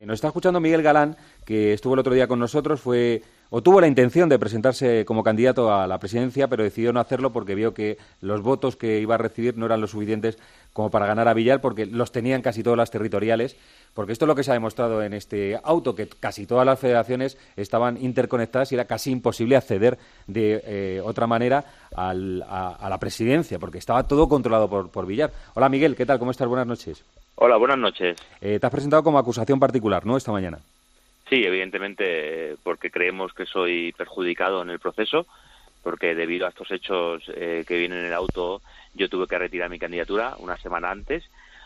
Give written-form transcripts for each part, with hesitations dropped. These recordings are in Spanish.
Nos está escuchando Miguel Galán, que estuvo el otro día con nosotros, tuvo la intención de presentarse como candidato a la presidencia, pero decidió no hacerlo porque vio que los votos que iba a recibir no eran lo suficientes como para ganar a Villar, porque los tenían casi todas las territoriales, porque esto es lo que se ha demostrado en este auto, que casi todas las federaciones estaban interconectadas y era casi imposible acceder de otra manera a la presidencia, porque estaba todo controlado por Villar. Hola Miguel, ¿qué tal? ¿Cómo estás? Buenas noches. Hola, buenas noches. Te has presentado como acusación particular, ¿no?, esta mañana. Sí, evidentemente, porque creemos que soy perjudicado en el proceso, porque debido a estos hechos que vienen en el auto, yo tuve que retirar mi candidatura una semana antes,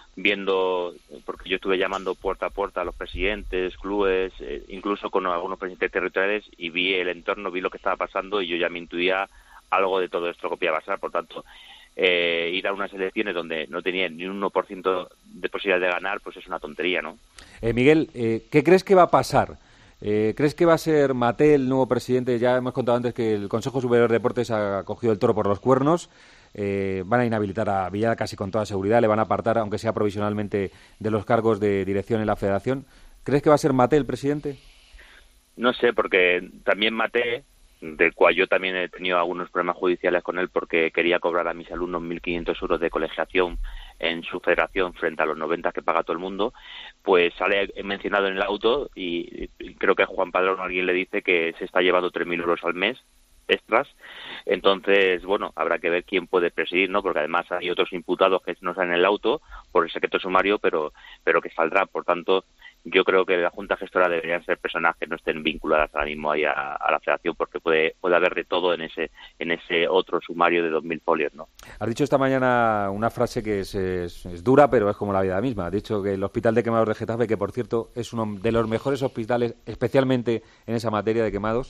porque yo estuve llamando puerta a puerta a los presidentes, clubes, incluso con algunos presidentes territoriales, y vi el entorno, vi lo que estaba pasando, y yo ya me intuía algo de todo esto que podía pasar. Por tanto, ir a unas elecciones donde no tenía ni un 1% de posibilidad de ganar, pues es una tontería, ¿no? Miguel, ¿qué crees que va a pasar? ¿Crees que va a ser Maté el nuevo presidente? Ya hemos contado antes que el Consejo Superior de Deportes ha cogido el toro por los cuernos. Van a inhabilitar a Villar casi con toda seguridad, le van a apartar, aunque sea provisionalmente, de los cargos de dirección en la federación. ¿Crees que va a ser Maté el presidente? No sé, porque también Maté, del cual yo también he tenido algunos problemas judiciales con él porque quería cobrar a mis alumnos 1.500 euros de colegiación en su federación frente a los 90 que paga todo el mundo, pues sale mencionado en el auto y creo que a Juan Padrón alguien le dice que se está llevando 3.000 euros al mes extras. Entonces, bueno, habrá que ver quién puede presidir, ¿no? Porque además hay otros imputados que no están en el auto por el secreto sumario, pero que saldrá. Por tanto, yo creo que la Junta Gestora deberían ser personas que no estén vinculadas ahora mismo ahí a la Federación, porque puede haber de todo en ese otro sumario de 2.000 folios, ¿no? Has dicho esta mañana una frase que es dura, pero es como la vida misma. Has dicho que el Hospital de Quemados de Getafe, que por cierto es uno de los mejores hospitales, especialmente en esa materia de quemados,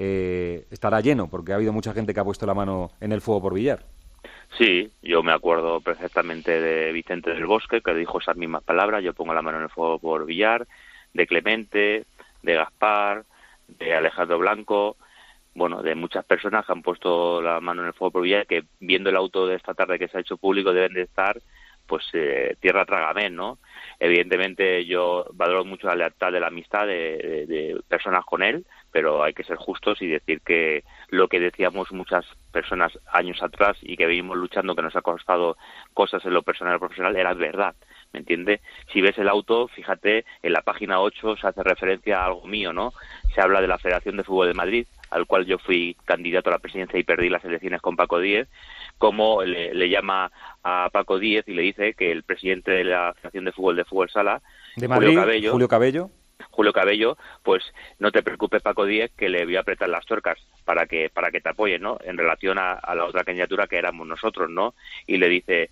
estará lleno, porque ha habido mucha gente que ha puesto la mano en el fuego por Villar. Sí, yo me acuerdo perfectamente de Vicente del Bosque, que dijo esas mismas palabras: yo pongo la mano en el fuego por Villar, de Clemente, de Gaspar, de Alejandro Blanco, bueno, de muchas personas que han puesto la mano en el fuego por Villar, que viendo el auto de esta tarde que se ha hecho público deben de estar, pues, tierra trágame, ¿no? Evidentemente yo valoro mucho la lealtad de la amistad de personas con él, pero hay que ser justos y decir que lo que decíamos muchas personas años atrás y que venimos luchando, que nos ha costado cosas en lo personal y profesional, era verdad, ¿me entiende? Si ves el auto, fíjate, en la página 8 se hace referencia a algo mío, ¿no? Se habla de la Federación de Fútbol de Madrid, al cual yo fui candidato a la presidencia y perdí las elecciones con Paco Díez, como le llama a Paco Díez y le dice que el presidente de la Federación de Fútbol Sala, de Madrid, Julio Cabello, pues no te preocupes, Paco Díez, que le voy a apretar las tuercas para que te apoyen, ¿no? En relación a la otra candidatura que éramos nosotros, ¿no? Y le dice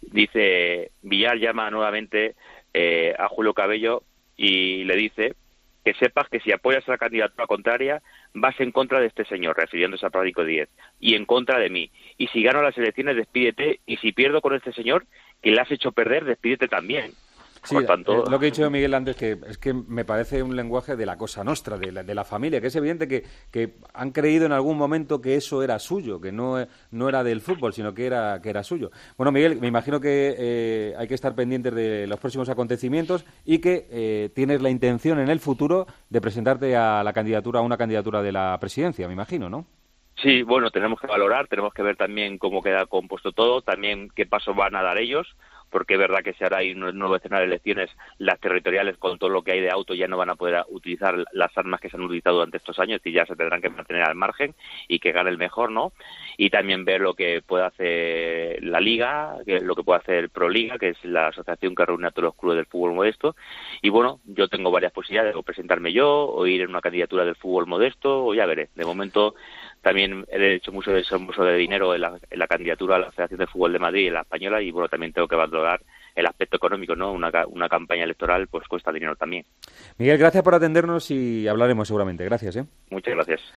Villar llama nuevamente a Julio Cabello y le dice que sepas que si apoyas a la candidatura contraria vas en contra de este señor, refiriéndose a Paco Díez, y en contra de mí. Y si gano las elecciones, despídete, y si pierdo con este señor, que le has hecho perder, despídete también. Sí, lo que he dicho Miguel antes, que es que me parece un lenguaje de la cosa nostra, de la familia, que es evidente que han creído en algún momento que eso era suyo, que no era del fútbol, sino que era suyo. Bueno, Miguel, me imagino que hay que estar pendientes de los próximos acontecimientos y que tienes la intención en el futuro de presentarte a una candidatura de la presidencia, me imagino, ¿no? Sí, bueno, tenemos que valorar, tenemos que ver también cómo queda compuesto todo, también qué pasos van a dar ellos, porque es verdad que si ahora hay un nuevo escenario de elecciones, las territoriales con todo lo que hay de auto ya no van a poder utilizar las armas que se han utilizado durante estos años y ya se tendrán que mantener al margen y que gane el mejor, ¿no? Y también ver lo que puede hacer la Liga, lo que puede hacer ProLiga, que es la asociación que reúne a todos los clubes del fútbol modesto. Y bueno, yo tengo varias posibilidades, o presentarme yo, o ir en una candidatura del fútbol modesto, o ya veré. De momento también he hecho mucho desembolso de dinero en la candidatura a la Federación de Fútbol de Madrid y en la española, y bueno, también tengo que valorar el aspecto económico, ¿no? Una campaña electoral pues cuesta dinero también. Miguel, gracias por atendernos y hablaremos seguramente. Gracias, ¿eh? Muchas gracias.